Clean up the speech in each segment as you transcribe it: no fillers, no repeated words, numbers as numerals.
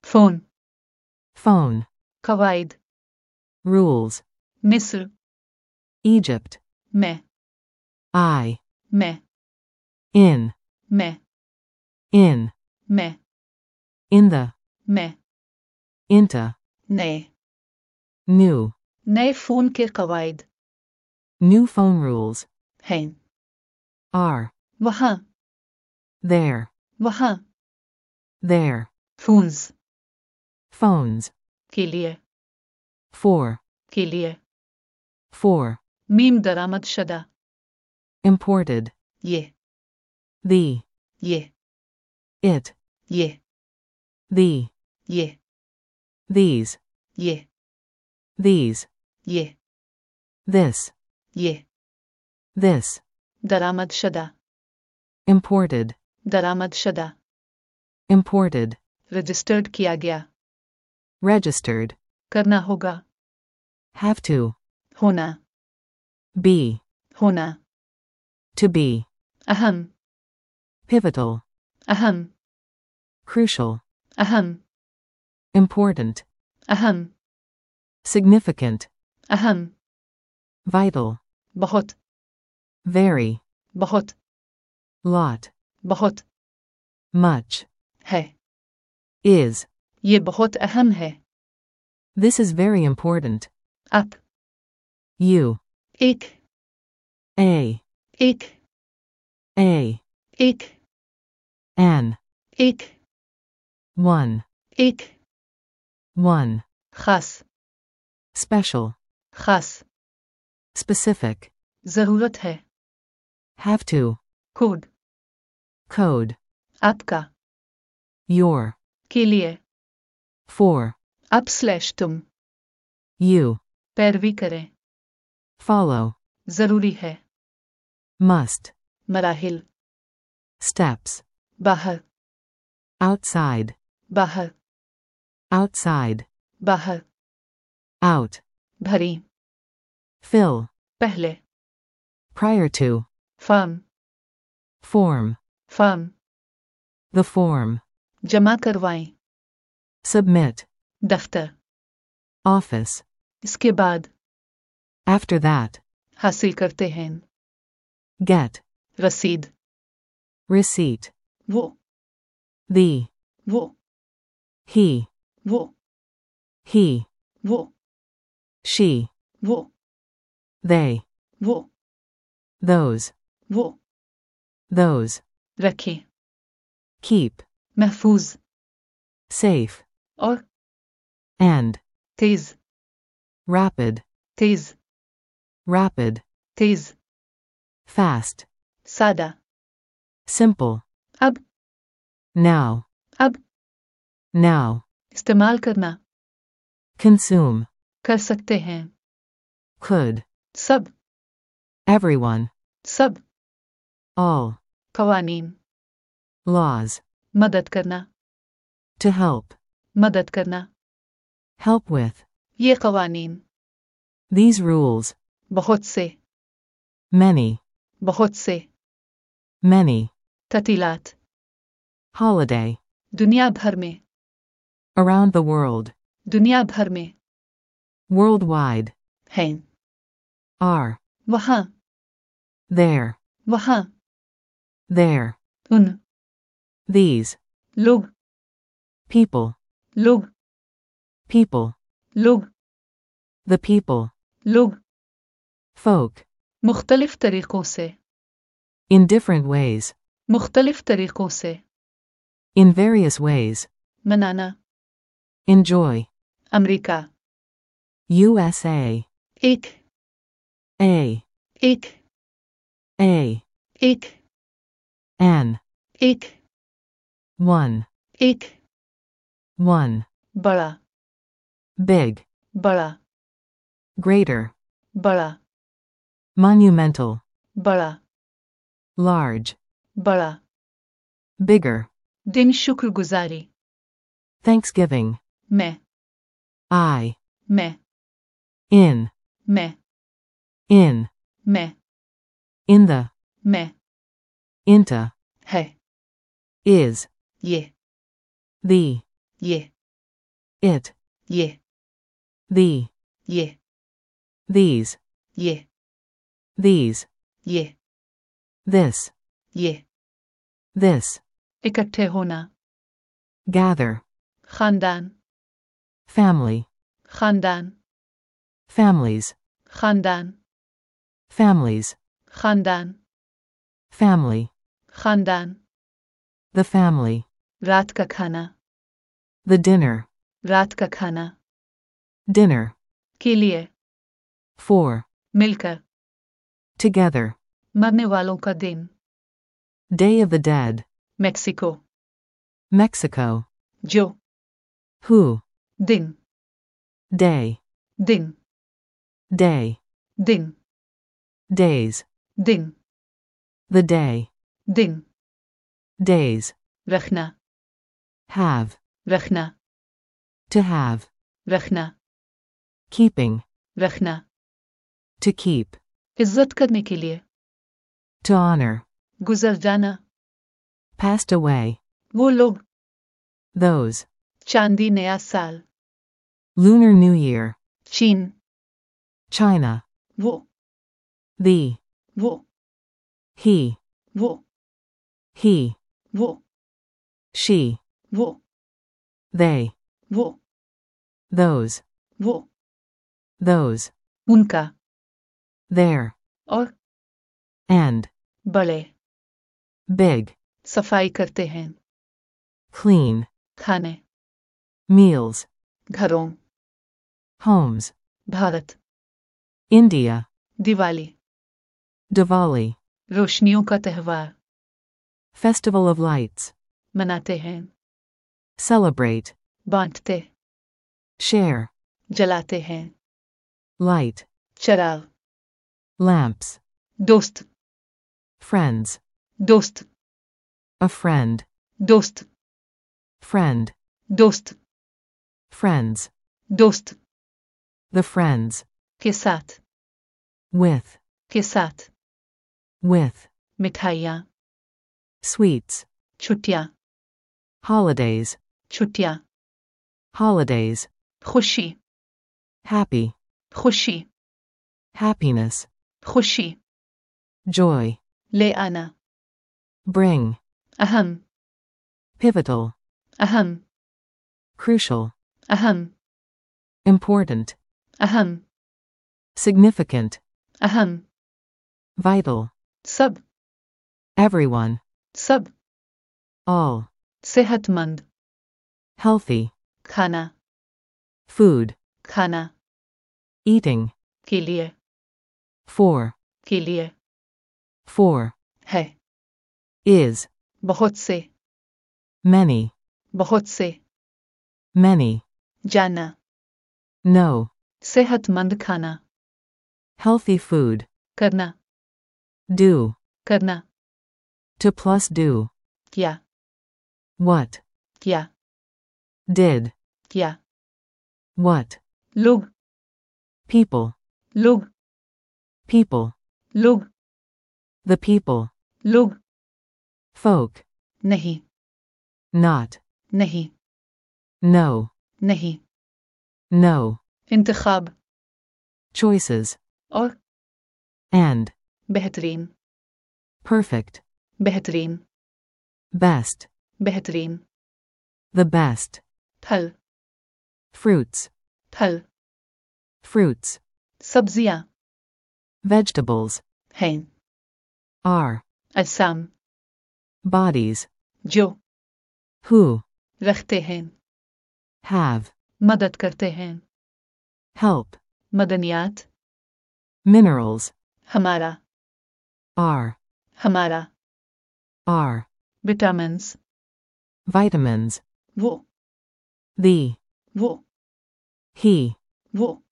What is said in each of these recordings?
phone, phone, कवायद, rules, मिस्र, Egypt, मैं, मैं, मैं, in, मैं, in the, मैं, into, नए, new, नए फोन के कवायद new phone rules, हैं, are, वहाँ, there, फोन्स, phones, के लिए, for, के लिए, मीम दरामद शदा, imported, ये, the, ये, it, ये, the, ये, these, ये, ये, this, ये, this, दरामद शदा, imported, दरामद शदा, imported, रजिस्टर्ड किया गया, registered, करना होगा, have to, होना, be, होना, to be, अहम, pivotal, अहम, crucial, अहम, important, अहम, significant, अहम, vital, बहुत, very, बहुत, lot, बहुत, much, है, is, ये बहुत अहम है, this is very important, आप, you, एक, a, एक, एक, an, एक, one, खास, special, खास, specific, जरूरत है, have to, कोड, code, आपका, your, के लिए, for, आप / तुम, you, पैरवी करें, follow, जरूरी है, must, मराहिल, steps, बाहर, outside, बाहर, outside, बाहर, out, भरी, fill, पहले, prior to, form, form, form, the form, जमा करवाएं, submit, दफ्तर, office, इसके बाद, after that, हासिल करते हैं, get, रसीद, receipt, वो, the, वो, he, वो, वो, she, वो, they, वो, those, रखें, keep, महफूज, safe, और, and, Tej, rapid, Tej, Tej, fast, सादा, simple, अब, now, इस्तेमाल करना, consume, कर सकते हैं, could, सब, everyone, सब, all, कवानीन, laws, मदद करना, to help, मदद करना, help with, ये कवानीन, these rules, बहुत से, many, बहुत से, many, ततीलात, holiday, दुनिया भर में, around the world, दुनिया भर में, worldwide, हैं, are, वहाँ, there, वहाँ, उन, these, लोग, people, लोग, लोग, the people, लोग, folk, मुख्तलिफ तरीकों से, in different ways, मुख्तलिफ तरीकों से, in various ways, मनाना, enjoy, अमेरिका, USA, एक, a, एक, एक, an, एक, one, एक, बड़ा, big, बड़ा, greater, बड़ा, monumental, बड़ा, large, बड़ा, bigger, दिन शुक्रगुजारी, Thanksgiving, मैं, मैं, मैं, in, मैं, in the, मैं, into, है, is, ये, the, ये, it, ये, the, ये, these, ये, these, ये, this, ये, this, इकट्ठे होना, gather, खानदान, family, खानदान, families, खानदान, families, खानदान, family, खानदान, the family, रात का खाना, the dinner, रात का खाना, dinner, के लिए, for, मिलकर, together, मरने वालों का दिन, Day of the Dead, Mexico, Mexico, जो, who, दिन, day, दिन, day, दिन, days, दिन, the day, दिन, days, रखना, have, रखना, to have, रखना, keeping, रखना, to keep, इज्जत करने के लिए, to honor, गुजर जाना, passed away, वो लोग, those, चांदी नया साल, Lunar New Year, चीन, China, वो, the, वो, he, वो, he, वो, she, वो, they, वो, those, वो, those, उनका, their, और, and, बड़े, big, सफाई करते हैं, clean, खाने, meals, घरों, homes, Bharat, India, Diwali, Diwali, रोशनियों का त्योहार, Festival of Lights, मनाते हैं, celebrate, बांटते, share, जलाते हैं, light, चराग, lamps, दोस्त, friends, दोस्त, a friend, दोस्त, friend, दोस्त, friends, दोस्त, the friends, के साथ, with, के साथ, with, मिठाइयाँ, sweets, छुट्टियाँ, holidays, छुट्टियाँ, holidays, खुशी, happy, खुशी, happiness, खुशी, joy, ले आना, bring, अहम, pivotal, अहम, crucial, अहम, important, अहम, significant, अहम, vital, सब, everyone, सब, all, सेहतमंद, healthy, खाना, food, खाना, eating, के लिए, for, के लिए, for, है, is, बहुत से, many, बहुत से, many, जाना, no, सेहतमंद खाना, healthy food, करना, do, करना, to plus do, क्या, what, क्या, did, क्या, what, लोग, people, लोग, people, लोग, the people, लोग, folk, नहीं, not, नहीं, no, नहीं, no, इंतखाब, choices, और, and, बेहतरीन, perfect, बेहतरीन, best, बेहतरीन, the best, फल, fruits, फल, fruits, सब्जियां, vegetables, हैं, are, असाम, bodies, जो, who, रखते हैं, have, मदद करते हैं, help, मदनियात, minerals, हमारा, are, हमारा, are, विटामिन्स, vitamins, वो, the, वो, he, वो,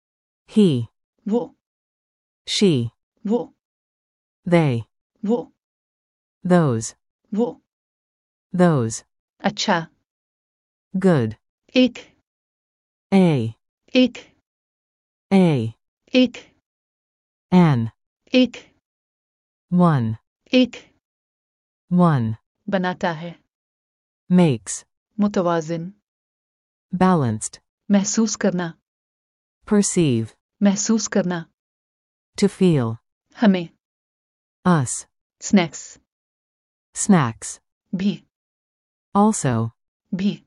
he, वो, she, वो, they, वो, those, वो, those, अच्छा, good, एक, a, एक, a, एक, an, एक, one, एक, one, बनाता है, makes, मुतवाजिन, balanced, महसूस करना, perceive, महसूस करना, to feel, हमें, us, स्नैक्स, snacks, भी, also, भी,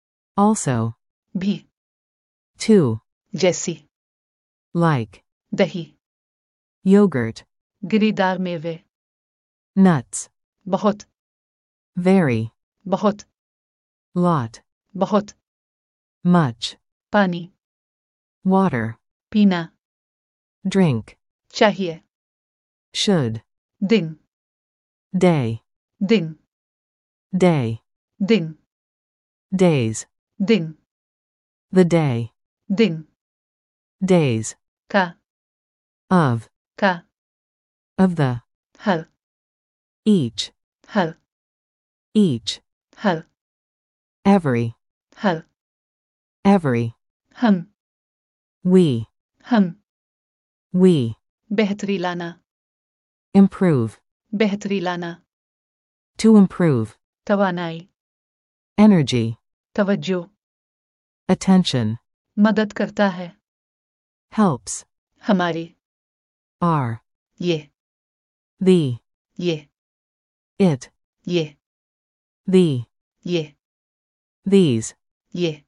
भी, too, जैसी, like, दही, yogurt, गिरीदार मेवे, nuts, बहुत, very, बहुत, lot, बहुत, much, पानी, water, पीना, drink, चाहिए, should, दिन, day, दिन, day, दिन, days, दिन, the day, दिन, days, का, of the, her, each, her, her, every, हर, हम, we, बेहतरी लाना, improve, बेहतरी लाना, to improve, तवानाई, energy, तवज्जो, attention, मदद करता है, helps, हमारी, are, ये, the, ये, it, ये, the, ये, these, ये,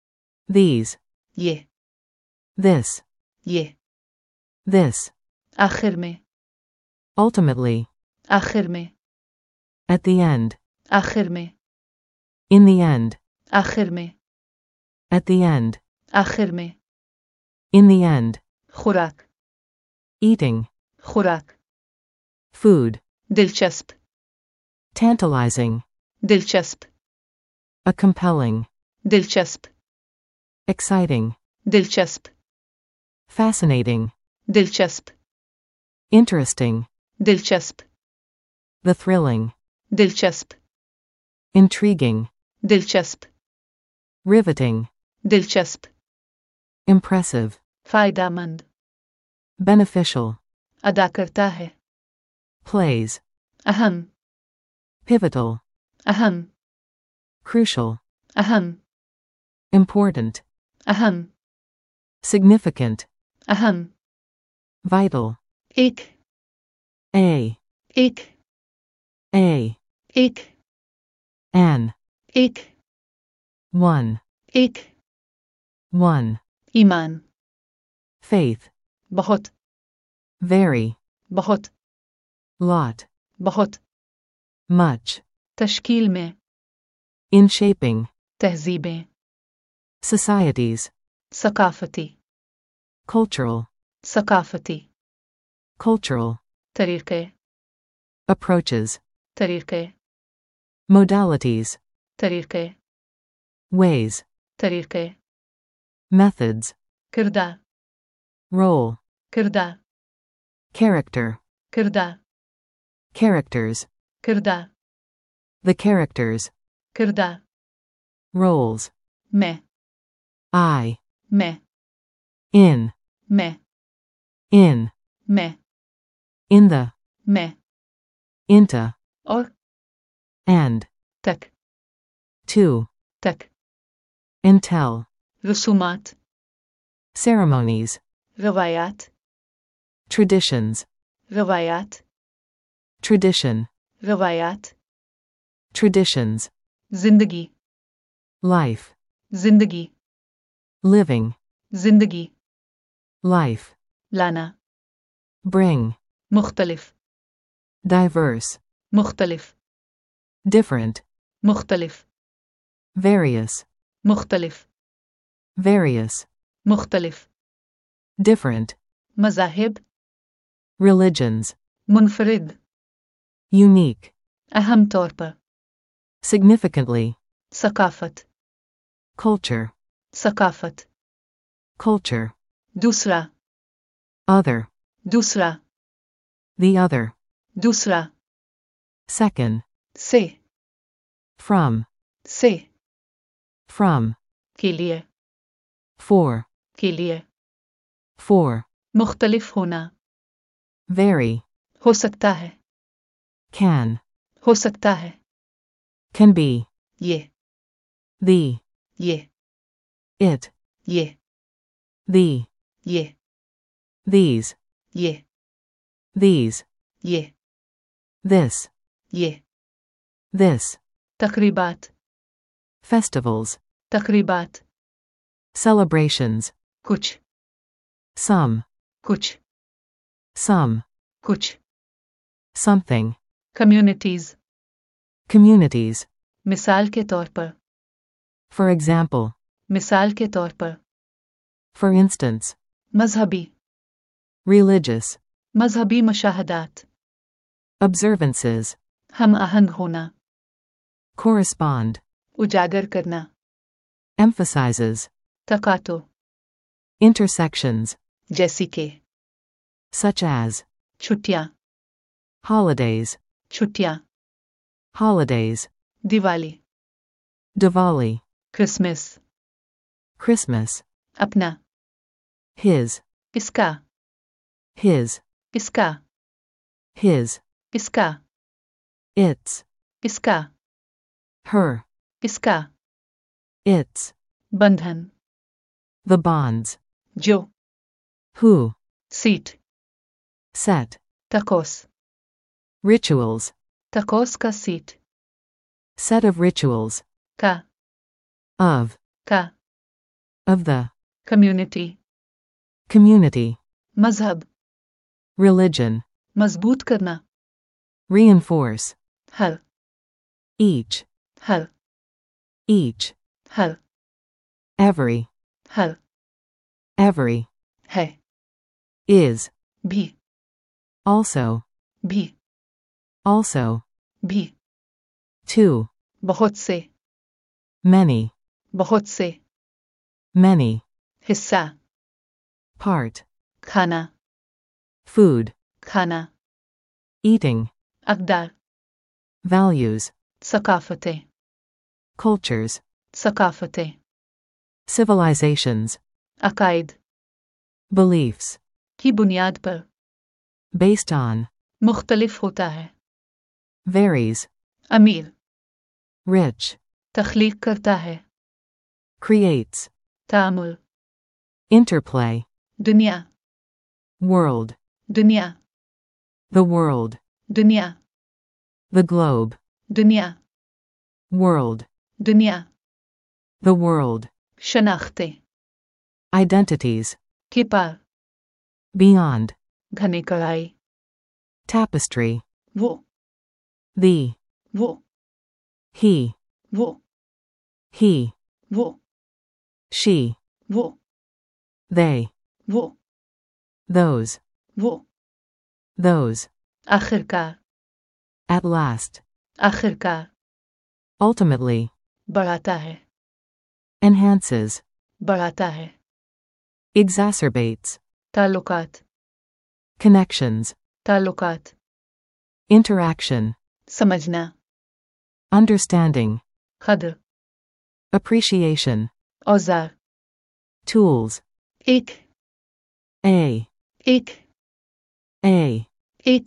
ये, this, ये, this, आखिर में, ultimately, आखिर में, at the end, आखिर में, in the end, आखिर में, at the end, आखिर में, in the end, खुराक, eating, खुराक, food, दिलचस्प, tantalizing, दिलचस्प, a compelling, दिलचस्प, exciting, दिलचस्प, fascinating, दिलचस्प, interesting, दिलचस्प, the thrilling, दिलचस्प, intriguing, दिलचस्प, riveting, दिलचस्प, impressive, फायदामंद, beneficial, अदा करता है, plays, अहम, pivotal, अहम, crucial, अहम, important, अहम, significant, अहम, vital, एक, a, एक, एक, an, एक, one, एक, one, ईमान, faith, बहुत, very, बहुत, lot, बहुत, much, तश्कील में, in shaping, तहजीबें, societies, सकाफती, cultural, सकाफती, cultural, तरीक़े, approaches, तरीक़े, modalities, तरीक़े, ways, तरीक़े, methods, किरदार, role, किरदार, character, किरदार, characters, किरदार, the characters, किरदार, roles, मैं, I, मैं, in, मैं, in, मैं, in the, मैं, into, और, and, तक, to, तक, until, रसूमात, ceremonies, रवायात, traditions, रवायात, tradition, रवायात, traditions, जिंदगी, life, जिंदगी, living, जिंदगी, life, लाना, bring, मुख्तलिफ, diverse, मुख्तलिफ, different, मुख्तलिफ, various, मुख्तलिफ, various, मुख्तलिफ, different, मज़ाहिब, religions, मुनफरिद, unique, अहम तौर पर, significantly, सकाफत, culture, सकाफत, culture, दूसरा, other, दूसरा, the other, दूसरा, second, से, from, से, from, के लिए, for, के लिए, for, मुख्तलिफ होना, very, हो सकता है, can, हो सकता है, can be, ये, the, ये, it, ये, the, ये, these, ये, these, ये, this, ये, this, तकरीबात, festivals, तकरीबात, celebrations, कुछ, some, कुछ, some, कुछ, something, communities, communities, मिसाल के तौर पर, for example, मिसाल के तौर पर, for instance, मजहबी, religious, मजहबी मुशाहदात, observances, हम आहंग होना, correspond, उजागर करना, emphasizes, तकातो, intersections, जैसी के, such as, छुट्टियां, holidays, छुट्टियां, holidays, Diwali, Diwali, Christmas, Christmas, अपना, his, इसका, his, इसका, his, इसका, its, इसका, her, इसका, its, बंधन, the bonds, जो, who, सीट, set, तकोस, rituals, तकोस का सीट, set of rituals, का, of, का, of the, कम्युनिटी, community, मजहब, religion, मजबूत करना, reinforce, हर, each, हर, each, हर, every, हर, every, है, is, भी, also, भी, also, भी, two, बहुत से, many, बहुत से, many, हिस्सा, part, खाना, food, खाना, eating, अक़दार, values, सकाफ़तें, cultures, सकाफ़तें, civilizations, अकायद, beliefs, की बुनियाद पर, based on, मुख्तलिफ होता है, varies, अमीर, rich, तख्लीक करता है, creates, तामुल, interplay, दुनिया, world, दुनिया, the world, दुनिया, the globe, दुनिया, world, दुनिया, the world, शनाख्तें, identities, के पार, beyond, घने कढ़ाई, tapestry, वो, the, वो, he, वो, he, वो, she, वो, they, वो, those, वो, those, आखिरकार, at last, आखिरकार, ultimately, बढ़ाता है, enhances, बढ़ाता है, exacerbates, ताल्लुकात, connections, ताल्लुकात, interaction, समझना, understanding, कद्र, appreciation, औजार, tools, एक, a, एक, a, एक,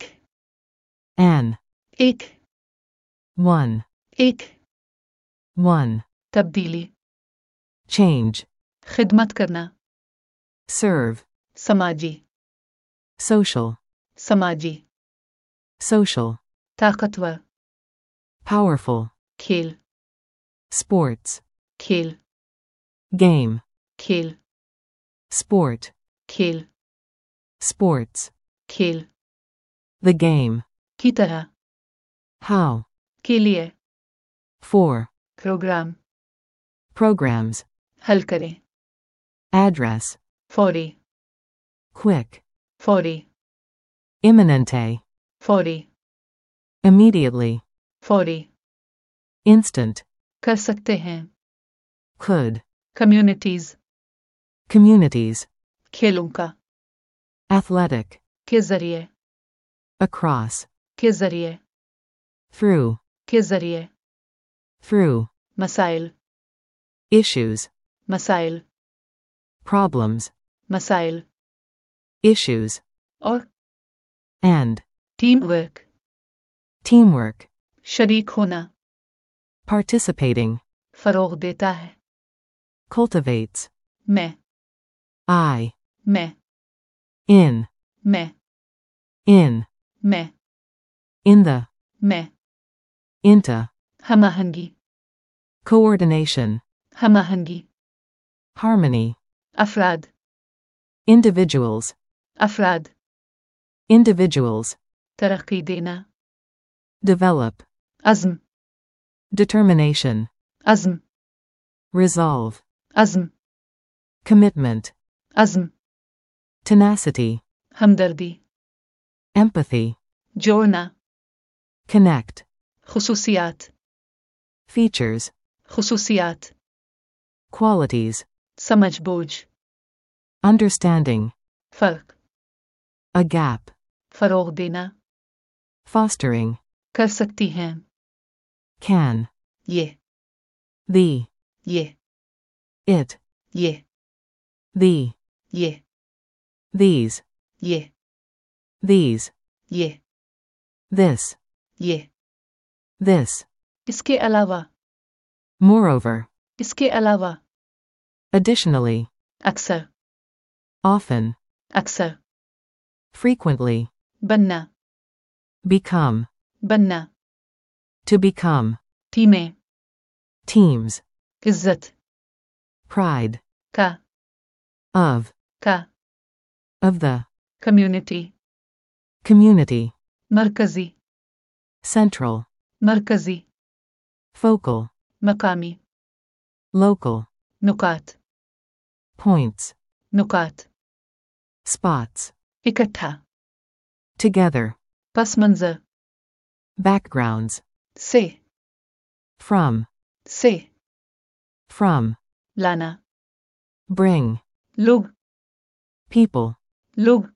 an, एक, one, एक, one, तब्दीली, change, खिदमत करना, serve, समाजी, social, समाजी, social, ताकतवर, powerful, खेल, sports, खेल, game, खेल, sport, खेल, sports, खेल, the game, की तरह, how, के लिए, for, प्रोग्राम, programs, हल करें, address, फौरी, quick, फौरी, imminente, फौरी, immediately, फौरी, instant, कर सकते हैं, could, कम्युनिटीज, communities, खेलों का, athletic, के जरिए, across, के जरिए, through, के जरिए, through, मसाइल, issues, मसाइल, problems, मसाइल, issues, और and, टीम वर्क, teamwork, शरीक होना, participating, फरोग देता है, cultivates, मैं मैं, मैं in, मैं in the, मैं into, हमाहंगी coordination, हमाहंगी harmony, अफराद individuals, individuals, तरक्की देना develop, अज़्म determination, अज़्म resolve, अज़्म commitment, अज़्म tenacity, हमदर्दी empathy, जोड़ना connect, खुसूसियात features, खुसूसियात qualities, समझ बूझ understanding, फ़र्क a gap, फ़रोग़ देना fostering, कर सकती हैं can, ये the, ये it, ये the, ये these, ये these, ये this, ये this, इसके अलावा moreover, इसके अलावा additionally, अक्सर often, अक्सर frequently, बनना become, बनना to become, टीमें teams, इज्जत pride, का of the, कम्युनिटी community, मरकजी central, मरकजी focal, मकामी local, नुकात points, नुकात spots, इकट्ठा together, पस मंज़र backgrounds, से from, लाना bring, लोग people, लोग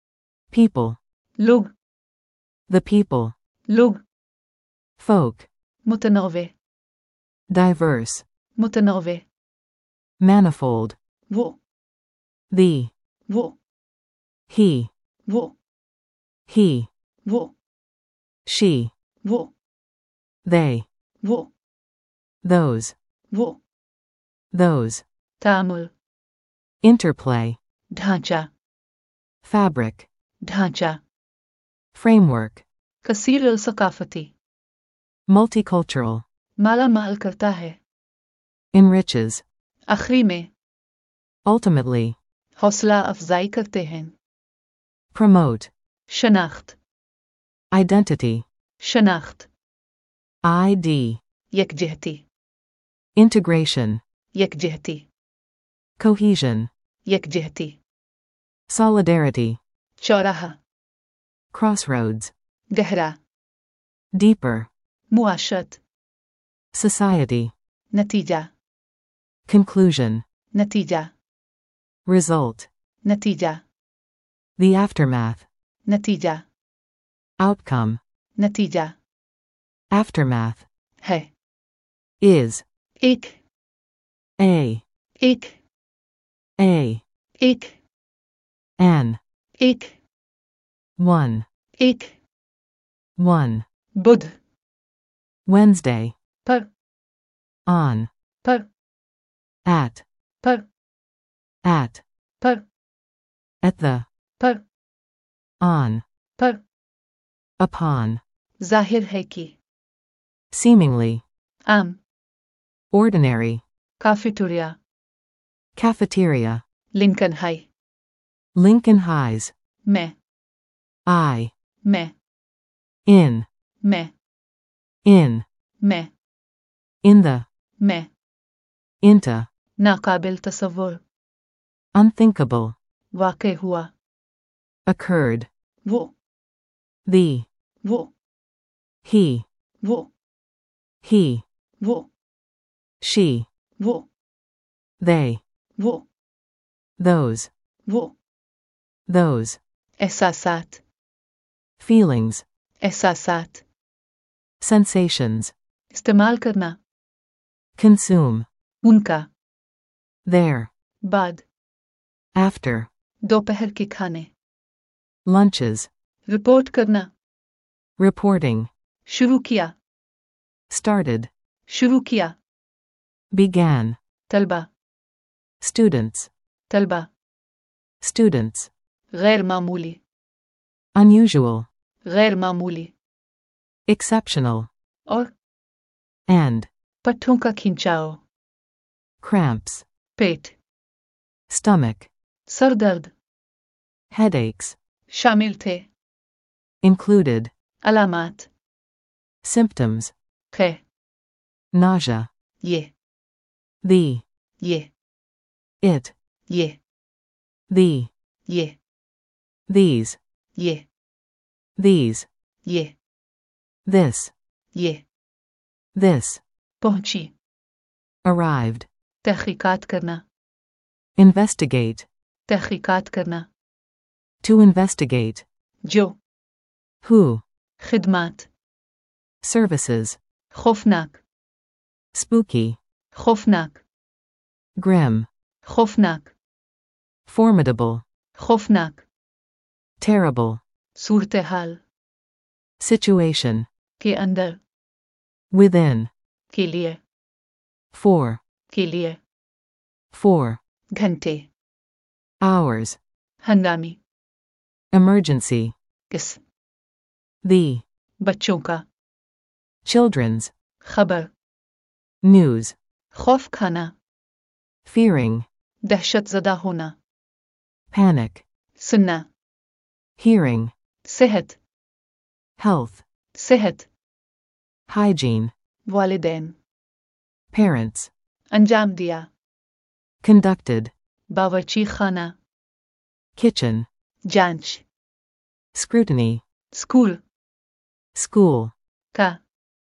the people, लोग folk, मुतनौवे diverse, मुतनौवे manifold, वो the, वो he, वो she, वो they, वो those, वो तामुल interplay, ढांचा fabric, ढांचा framework, कसीर सकाफती multicultural, माला माल करता है enriches, आखिरी में ultimately, हौसला अफजाई करते हैं promote, शनाख्त identity, शनाख्त ID, यकजहती integration, यकजहती cohesion, यकजहती solidarity, चौराहा crossroads, गहरा deeper, मुआशत society, नतीजा conclusion, नतीजा result, नतीजा the aftermath, नतीजा outcome, नतीजा aftermath, है is, एक a, एक एक an, एक one, बुध Wednesday, पर on, पर at, पर at the, पर on, पर upon, जाहिर है कि seemingly, आम ordinary, cafeteria cafeteria, Lincoln High Lincoln Highs, मैं in, मैं in, मैं in the, मैं into, नाकाबिल तसव्वुर unthinkable, वाक़ई हुआ occurred, वो the, वो he, वो she, वो they, वो those, एहसासात feelings, एहसासात sensations, इस्तेमाल करना consume, उनका their, बाद after, दोपहर के खाने lunches, रिपोर्ट करना reporting, शुरू किया started, शुरू किया began, तलबा students, तलबा, students, गैर मामूली, unusual, गैर मामूली, exceptional, और and, पट्टों का खिंचाव, cramps, पेट, stomach, सर दर्द, headaches, शामिल थे, included, अलामात, symptoms, खे, nausea, ये, the, ये, it, ये, the, ये, these, ये, these, ये, this, ये, this, पहुंची, arrived, तहकीकात करना, investigate, तहकीकात करना, to investigate, जो, who, खिदमात, services, खौफनाक, spooky, खौफनाक, grim, खौफनाक, formidable, खौफनाक, terrible, सूरत हाल, situation, के अंदर, within, के लिए, for, के लिए, for, घंटे, hours, हंगामी, emergency, किस, the, बच्चों का, children's, खबर, news, खौफ खाना, fearing, दहशत ज़दा होना, panic, सुनना, hearing, सेहत, health, सेहत, hygiene, वालिदैन, parents, अंजाम दिया, conducted, बावर्ची खाना, kitchen, जांच, scrutiny, स्कूल, school, का,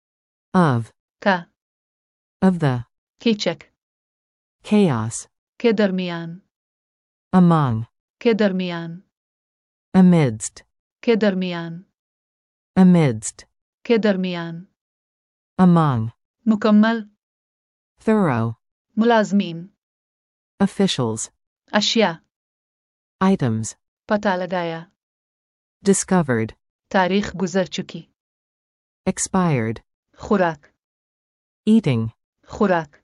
of, का, of the, कीचक, chaos, के दरमियान, among, के दरमियान, amidst, के दरमियान, amidst, के दरमियान, among, मुकम्मल, thorough, मुलाजमीन, officials, अशिया, items, पता लगाया, discovered, तारीख गुजर चुकी, expired, खुराक, eating, खुराक,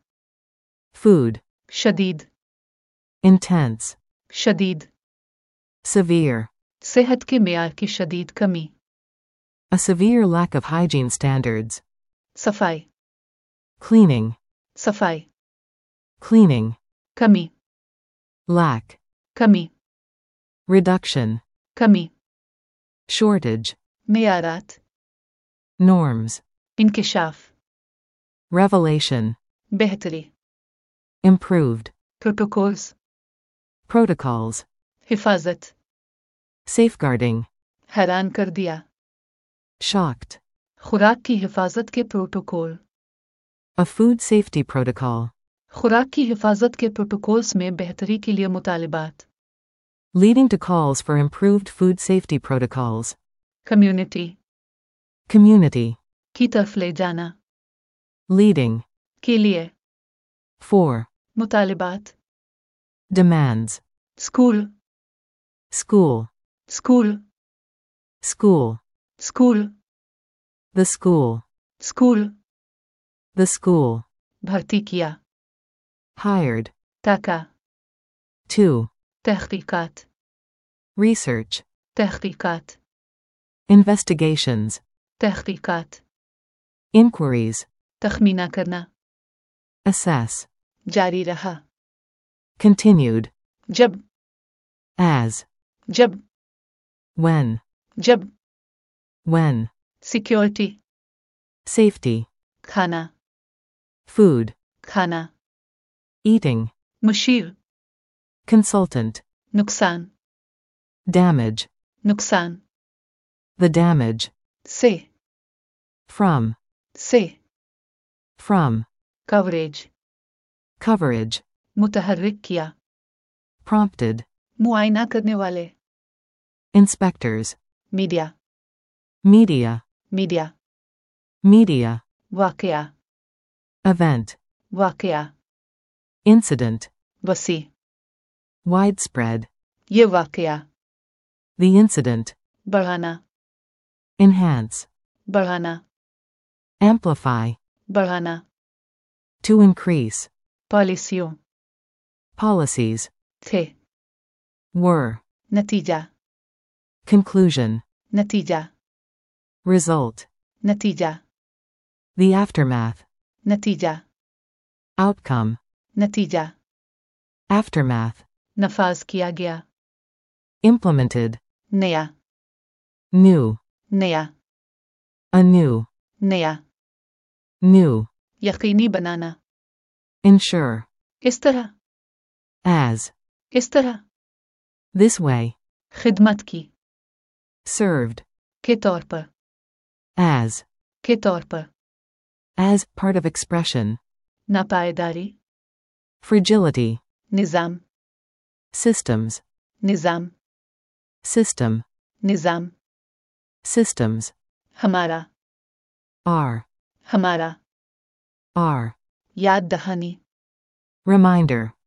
food, शदीद, intense, शदीद, severe, सेहत के मेयार की शदीद कमी, a severe lack of hygiene standards, सफाई, cleaning, सफाई, cleaning, कमी, lack, कमी, reduction, कमी, shortage, मेयारात, norms, इंकिशाफ, revelation, बेहतरी, improved, प्रोटोकॉल्स, protocols, हिफाजत, safeguarding, हैरान कर दिया, shocked, खुराक की हिफाजत के protocol, a food safety protocol, खुराक की हिफाजत के प्रोटोकॉल्स में बेहतरी के लिए मुतालिबात, leading to calls for improved food safety protocols, community, community, की तरफ ले जाना, leading, के लिए, for, मुतालिबात, demands, school, school, school, school, school, the school, school, the school, भर्ती किया, hired, ताका, to, तहकीकात, research, तहकीकात, investigations, तहकीकात, inquiries, तखमीना करना, assess, जारी रहा, continued, जब, as, जब, when, सिक्योरिटी, safety, खाना, food, खाना, eating, मुशीर, consultant, नुकसान, damage, नुकसान, the damage, से, from, कवरेज, coverage, मुतहर्रिक किया, prompted, मुआयना करने वाले, inspectors, media, media, media, media, वाकया, event, वाकया, incident, वसी, widespread, ये वाकया, the incident, बढ़ाना, enhance, बढ़ाना, amplify, बढ़ाना, to increase, पॉलिसियों, policies, थे, were, नतीजा, conclusion, नतीजा, result, नतीजा, the aftermath, नतीजा, outcome, नतीजा, aftermath, नफाज किया गया, implemented, नया, new, नया, anew, नया, new, यकीनी बनाना, ensure, इस तरह, as, इस तरह, this way, खिदमत की, served, के तौर पर, as, के तौर पर, as part of expression, नापायदारी, fragility, Nizam, systems, Nizam, system, Nizam, systems, हमारा, are, हमारा, are, याद दहानी, reminder,